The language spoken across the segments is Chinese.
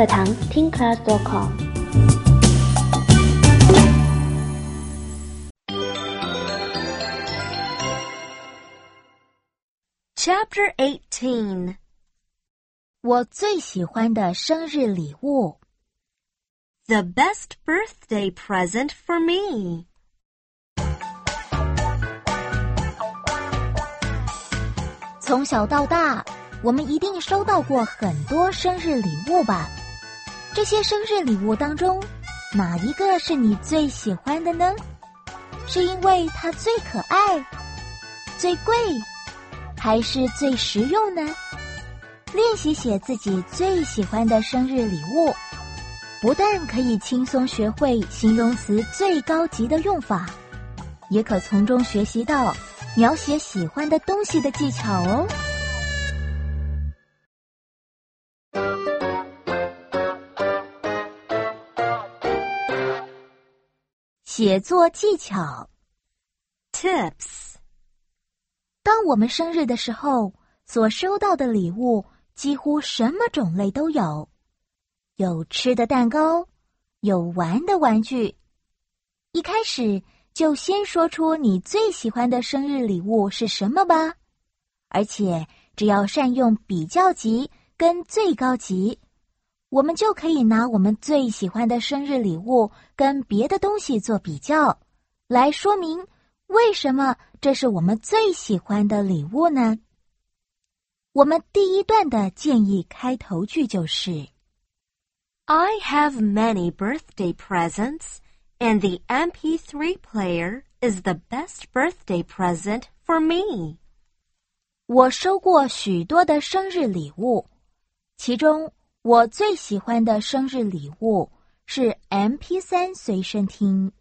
课堂 TeenClass.com。 Chapter 18 我最喜欢的生日礼物 The best birthday present for me. 从小到大，我们一定收到过很多生日礼物吧？这些生日礼物当中，哪一个是你最喜欢的呢？是因为它最可爱、最贵，还是最实用呢？练习写自己最喜欢的生日礼物，不但可以轻松学会形容词最高级的用法，也可从中学习到描写喜欢的东西的技巧哦。写作技巧 Tips 当我们生日的时候，所收到的礼物几乎什么种类都有，有吃的蛋糕，有玩的玩具。一开始就先说出你最喜欢的生日礼物是什么吧，而且只要善用比较级跟最高级，我们就可以拿我们最喜欢的生日礼物跟别的东西做比较，来说明为什么这是我们最喜欢的礼物呢？我们第一段的建议开头句就是 I have many birthday presents, and the MP3 player is the best birthday present for me. 我收过许多的生日礼物，其中我最喜欢的生日礼物是 MP3 随身听。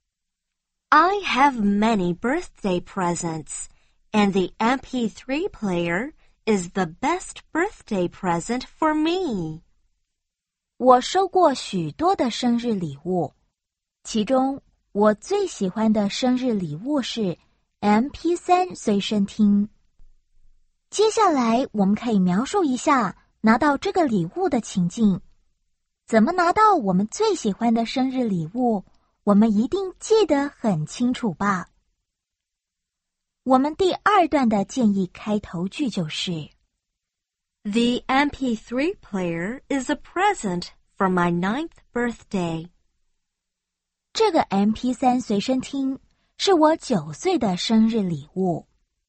I have many birthday presents, and the MP3 player is the best birthday present for me. 我收过许多的生日礼物，其中我最喜欢的生日礼物是 MP3 随身听。接下来我们可以描述一下拿到这个礼物的情境。怎么拿到我们最喜欢的生日礼物，我们一定记得很清楚吧？我们第二段的建议开头句就是 The MP3 player is a present for my 9th birthday. 这个 MP3 随身听是我9岁的生日礼物。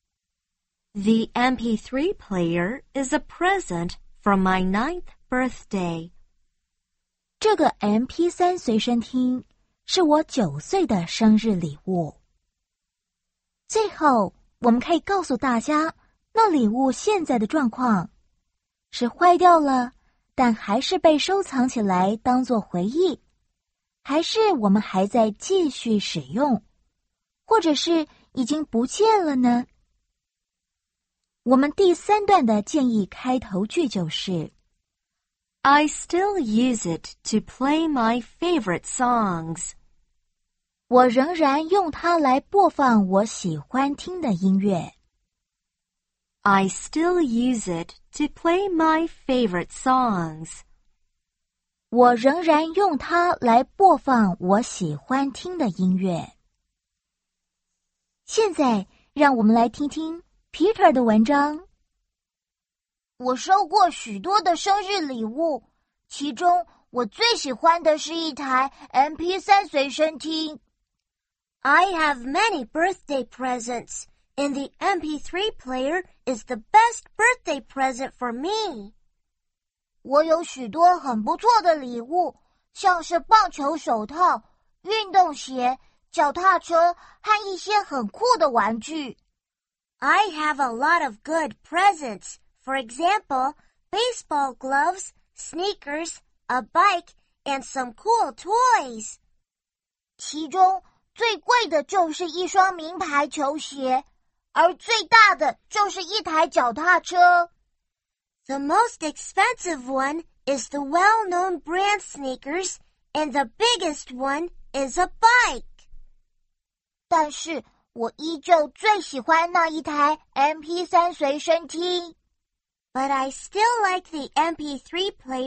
The MP3 player is a present for my 9th birthday. 这个 MP3 随身听是我9岁的生日礼物。最后，我们可以告诉大家，那礼物现在的状况是坏掉了，但还是被收藏起来当作回忆，还是我们还在继续使用，或者是已经不见了呢？我们第三段的建议开头句就是 I still use it to play my favorite songs. 我仍然用它来播放我喜欢听的音乐。 I still use it to play my favorite songs. 我仍然用它来播放我喜欢听的音乐。现在，让我们来听听 Peter 的文章。 我收过许多的生日礼物，其中我最喜欢的是一台 MP3 随身听。I have many birthday presents, and the MP3 player is the best birthday present for me. 我有许多很不错的礼物，像是棒球手套、运动鞋、脚踏车和一些很酷的玩具。I have a lot of good presents. For example, baseball gloves, sneakers, a bike, and some cool toys. 其中最贵的就是一双名牌球鞋，而最大的就是一台脚踏车。The most expensive one is the well-known brand sneakers, and the biggest one is a bike. 但是我依旧最喜欢那一台 MP3 随身听。But I still like the MP3 player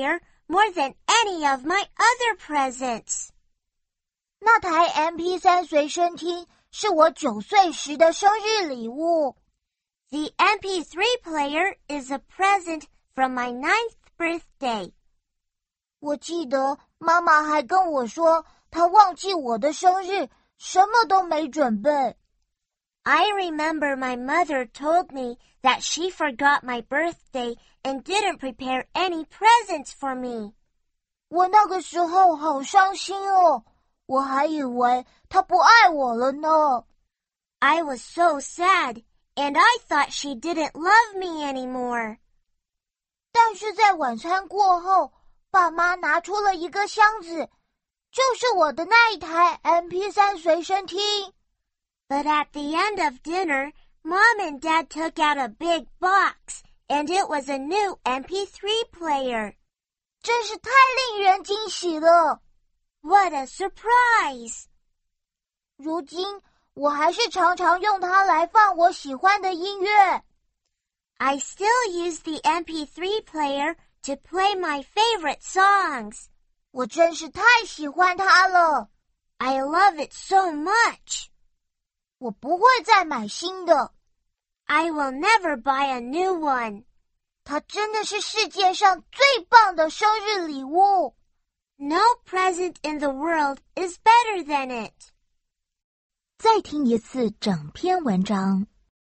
more than any of my other presents. 那台 MP3 随身听是我9岁时的生日礼物。 The MP3 player is a present from my 9th birthday. 我记得妈妈还跟我说，她忘记我的生日，什么都没准备。 I remember my mother told me that she forgot my birthday and didn't prepare any presents for me. 我那个时候好伤心哦，我还以为她不爱我了呢。 I was so sad, and I thought she didn't love me anymore. 但是在晚餐过后，爸妈拿出了一个箱子，就是我的那一台 MP3 随身听。 But at the end of dinner, Mom and Dad took out a big box, and it was a new MP3 player. 真是太令人惊喜了！ What a surprise! 如今，我还是常常用它来放我喜欢的音乐。 I still use the MP3 player to play my favorite songs. 我真是太喜欢它了。 I love it so much. 我不会再买新的。 I will never buy a new one. 它真的是世界上最棒的生日礼物。 No present in the world is better than it. 再听一次整篇文章。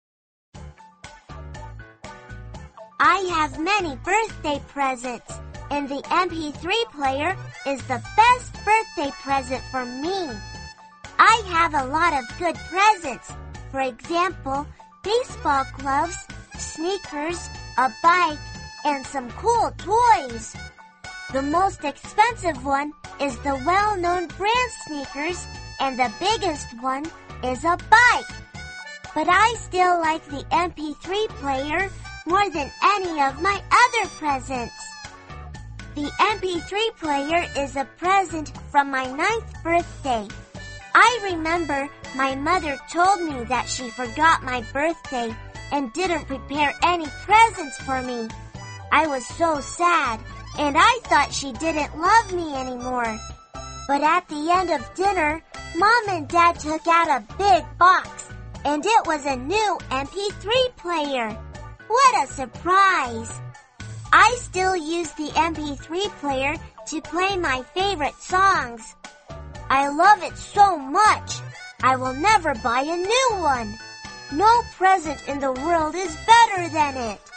I have many birthday presents, and the MP3 player is the best birthday present for me. I have a lot of good presents. For example, baseball gloves, sneakers, a bike, and some cool toys. The most expensive one is the well-known brand sneakers, and the biggest one is a bike. But I still like the MP3 player more than any of my other presents. The MP3 player is a present from my 9th birthday. I remember my mother told me that she forgot my birthday and didn't prepare any presents for me. I was so sad, and I thought she didn't love me anymore. But at the end of dinner, Mom and Dad took out a big box, and it was a new MP3 player. What a surprise! I still use the MP3 player to play my favorite songs. I love it so much. I will never buy a new one. No present in the world is better than it.